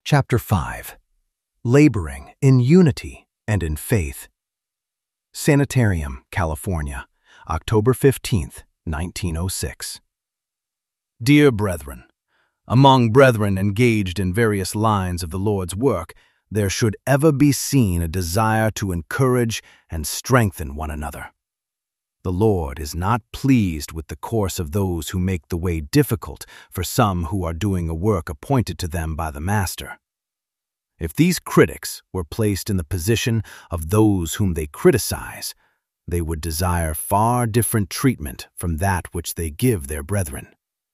Chapter 5. Laboring in Unity and in Faith. Sanitarium, California, October 15th, 1906. Dear brethren, among brethren engaged in various lines of the Lord's work, there should ever be seen a desire to encourage and strengthen one another. The Lord is not pleased with the course of those who make the way difficult for some who are doing a work appointed to them by the Master. If these critics were placed in the position of those whom they criticize, they would desire far different treatment from that which they give their brethren.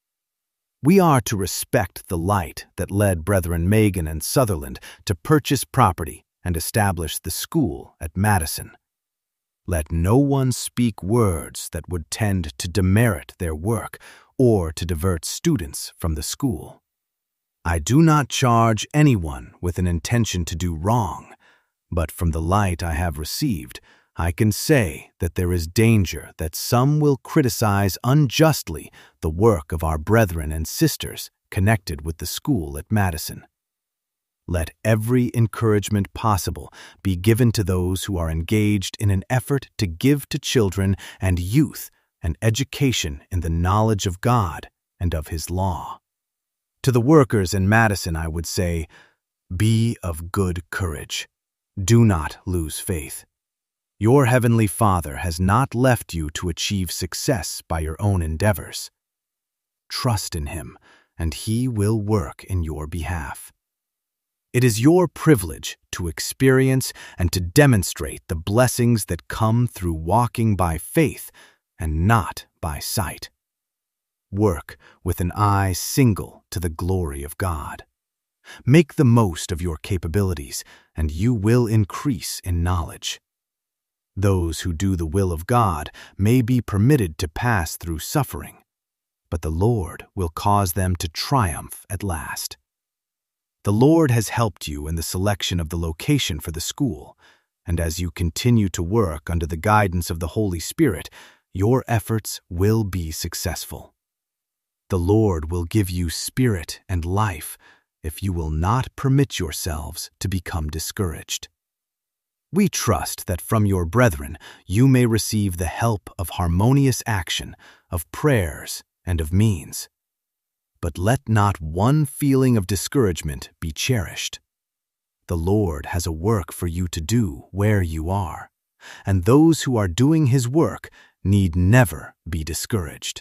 We are to respect the light that led Brethren Magan and Sutherland to purchase property and establish the school at Madison. Let no one speak words that would tend to demerit their work or to divert students from the school. I do not charge anyone with an intention to do wrong, but from the light I have received, I can say that there is danger that some will criticize unjustly the work of our brethren and sisters connected with the school at Madison. Let every encouragement possible be given to those who are engaged in an effort to give to children and youth an education in the knowledge of God and of His law. To the workers in Madison, I would say, be of good courage. Do not lose faith. Your Heavenly Father has not left you to achieve success by your own endeavors. Trust in Him, and He will work in your behalf. It is your privilege to experience and to demonstrate the blessings that come through walking by faith and not by sight. Work with an eye single to the glory of God. Make the most of your capabilities, and you will increase in knowledge. Those who do the will of God may be permitted to pass through suffering, but the Lord will cause them to triumph at last. The Lord has helped you in the selection of the location for the school, and as you continue to work under the guidance of the Holy Spirit, your efforts will be successful. The Lord will give you spirit and life if you will not permit yourselves to become discouraged. We trust that from your brethren you may receive the help of harmonious action, of prayers, and of means. But let not one feeling of discouragement be cherished. The Lord has a work for you to do where you are, and those who are doing His work need never be discouraged.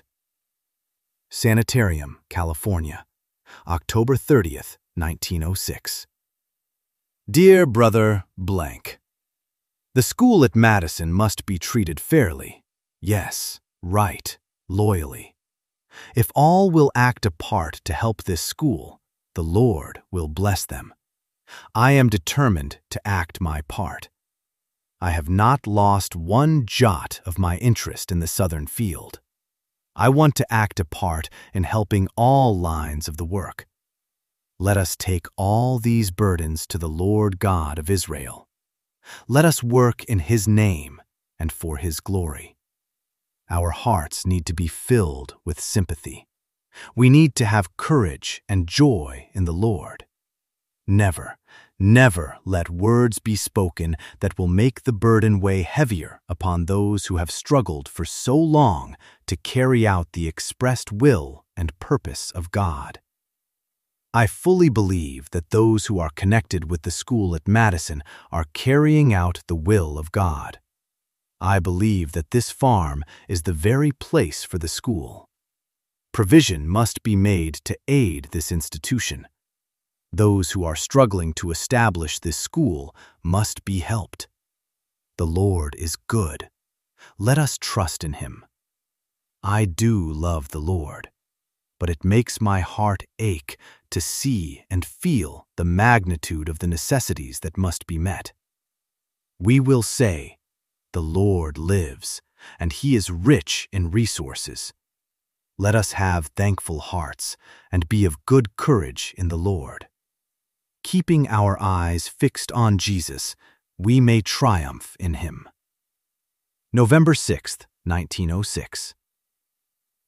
Sanitarium, California, October 30th, 1906. Dear Brother Blank, the school at Madison must be treated fairly, yes, right, loyally. If all will act a part to help this school, the Lord will bless them. I am determined to act my part. I have not lost one jot of my interest in the Southern field. I want to act a part in helping all lines of the work. Let us take all these burdens to the Lord God of Israel. Let us work in His name and for His glory. Our hearts need to be filled with sympathy. We need to have courage and joy in the Lord. Never, never let words be spoken that will make the burden weigh heavier upon those who have struggled for so long to carry out the expressed will and purpose of God. I fully believe that those who are connected with the school at Madison are carrying out the will of God. I believe that this farm is the very place for the school. Provision must be made to aid this institution. Those who are struggling to establish this school must be helped. The Lord is good. Let us trust in Him. I do love the Lord, but it makes my heart ache to see and feel the magnitude of the necessities that must be met. We will say, the Lord lives, and He is rich in resources. Let us have thankful hearts and be of good courage in the Lord. Keeping our eyes fixed on Jesus, we may triumph in Him. November 6th, 1906.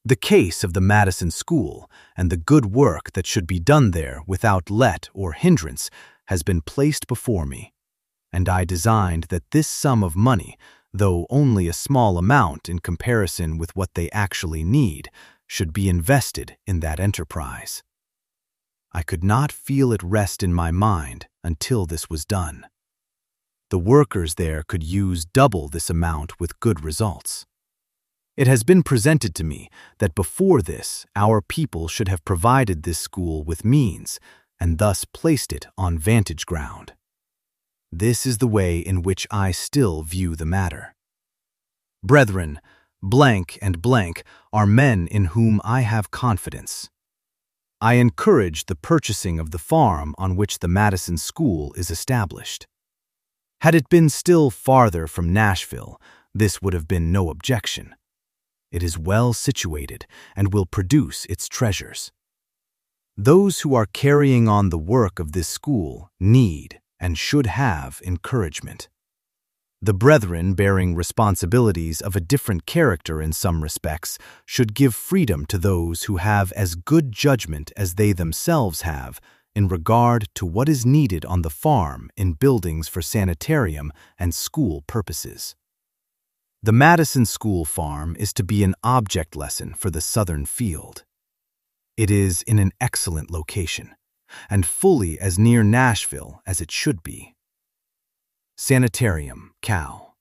The case of the Madison School and the good work that should be done there without let or hindrance has been placed before me, and I designed that this sum of money, though only a small amount in comparison with what they actually need, should be invested in that enterprise. I could not feel it rest in my mind until this was done. The workers there could use double this amount with good results. It has been presented to me that before this, our people should have provided this school with means and thus placed it on vantage ground. This is the way in which I still view the matter. Brethren, blank and blank are men in whom I have confidence. I encourage the purchasing of the farm on which the Madison School is established. Had it been still farther from Nashville, this would have been no objection. It is well situated and will produce its treasures. Those who are carrying on the work of this school need and should have encouragement. The brethren bearing responsibilities of a different character in some respects should give freedom to those who have as good judgment as they themselves have in regard to what is needed on the farm in buildings for sanitarium and school purposes. The Madison School farm is to be an object lesson for the southern field. It is in an excellent location, and fully as near Nashville as it should be. Sanitarium, Cal.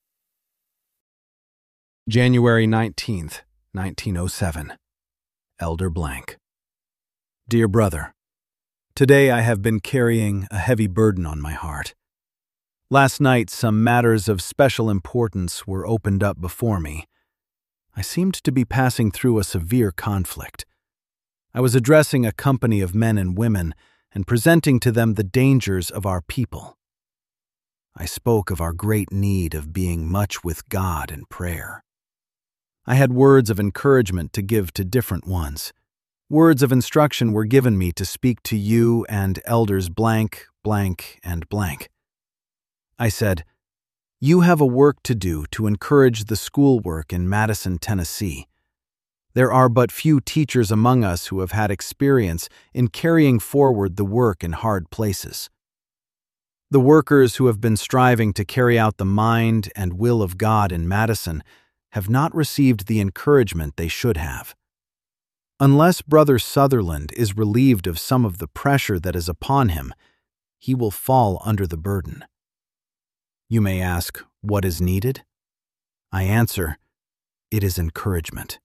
January 19th, 1907. Elder Blank. Dear brother, today I have been carrying a heavy burden on my heart. Last night, some matters of special importance were opened up before me. I seemed to be passing through a severe conflict. I was addressing a company of men and women and presenting to them the dangers of our people. I spoke of our great need of being much with God in prayer. I had words of encouragement to give to different ones. Words of instruction were given me to speak to you and elders blank, blank, and blank. I said, "You have a work to do to encourage the schoolwork in Madison, Tennessee. There are but few teachers among us who have had experience in carrying forward the work in hard places. The workers who have been striving to carry out the mind and will of God in Madison have not received the encouragement they should have. Unless Brother Sutherland is relieved of some of the pressure that is upon him, he will fall under the burden. You may ask, what is needed? I answer, it is encouragement.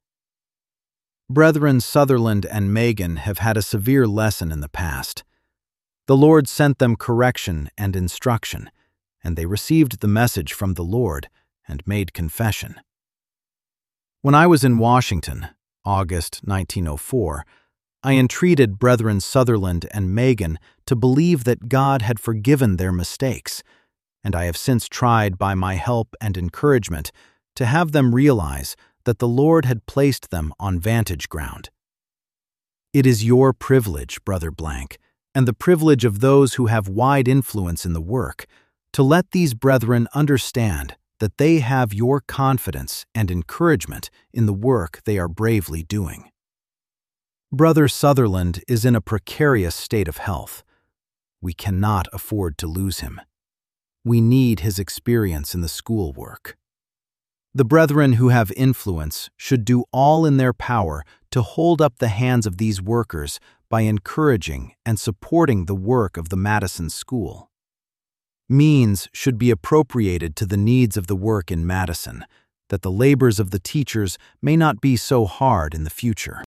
Brethren Sutherland and Megan have had a severe lesson in the past. The Lord sent them correction and instruction, and they received the message from the Lord and made confession. When I was in Washington, August 1904, I entreated Brethren Sutherland and Megan to believe that God had forgiven their mistakes, and I have since tried by my help and encouragement to have them realize that the Lord had placed them on vantage ground. It is your privilege, Brother Blank, and the privilege of those who have wide influence in the work, to let these brethren understand that they have your confidence and encouragement in the work they are bravely doing. Brother Sutherland is in a precarious state of health. We cannot afford to lose him. We need his experience in the schoolwork. The brethren who have influence should do all in their power to hold up the hands of these workers by encouraging and supporting the work of the Madison School. Means should be appropriated to the needs of the work in Madison, that the labors of the teachers may not be so hard in the future.